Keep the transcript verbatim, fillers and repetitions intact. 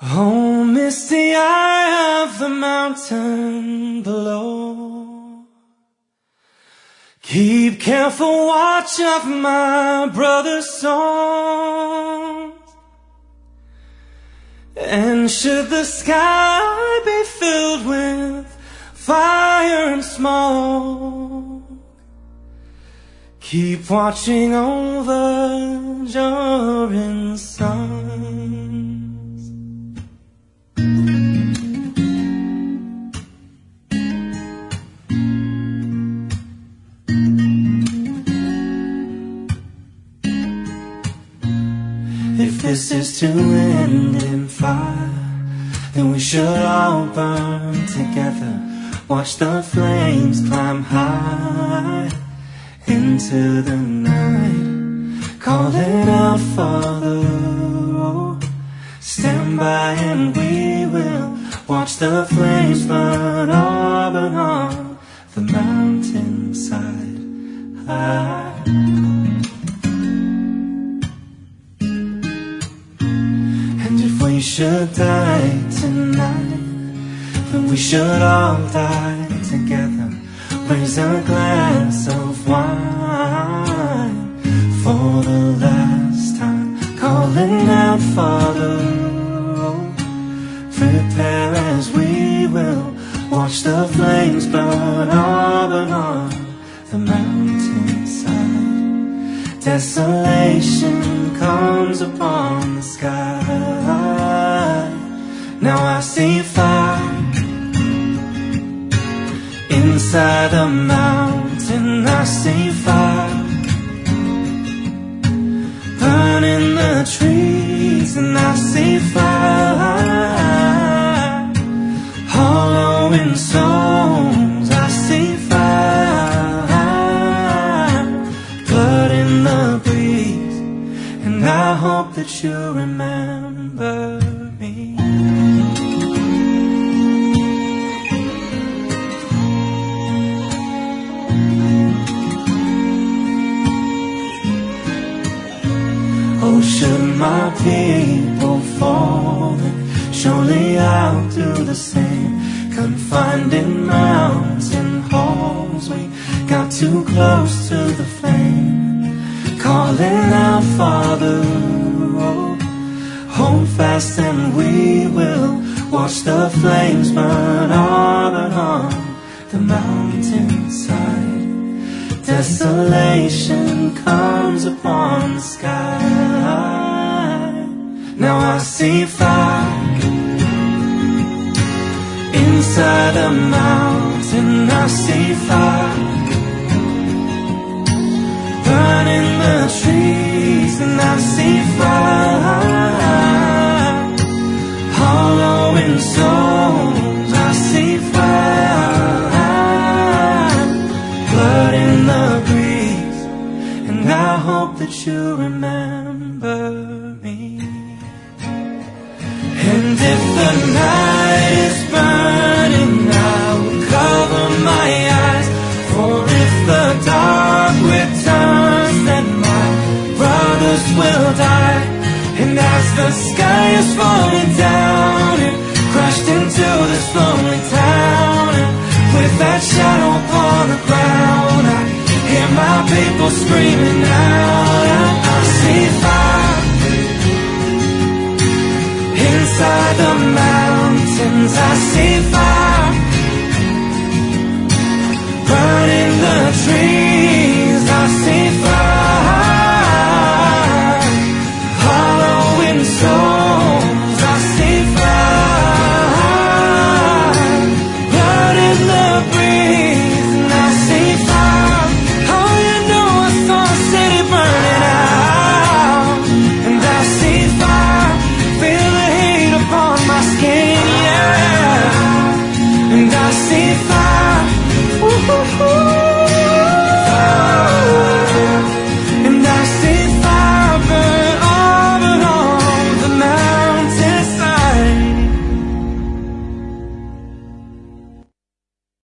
Oh, misty eye of the mountain below, keep careful watch of my brother's souls. And should the sky be filled with fire and smoke, keep watching over Jorin's sons. If this is to end in fire, then we should all burn together. Watch the flames climb high into the night, calling out for the road. Stand by and we will watch the flames burn up and on the mountainside high. We should die tonight, then we should all die together. Raise a glass of wine for the last time, calling out for the road. Prepare as we will watch the flames burn up and on the mountainside. Desolation comes upon the sky. Now I see fire inside the mountain. I see fire burning the trees, and I see fire hollowing souls. I see fire, blood in the breeze, and I hope that you remember me. Oh, should my people fall, then surely I'll do the same. Confined in mountain halls, we got too close to the flame, calling out for the road. Hold fast and we will watch the flames burn up and on the mountainside. Desolation comes upon the sky. Now I see fire inside a mountain. I see fire burning the trees, and I see fire hollowing souls. I see fire, blood in the breeze, and I hope that you remember me. And if the night is burning, I will cover my eyes. For if the dark returns, then my brothers will die. And as the sky is falling down and crushed into this lonely town, and with that shadow upon the ground, I hear my people screaming out. I, I see fire inside the mountains. I see fire burning the trees.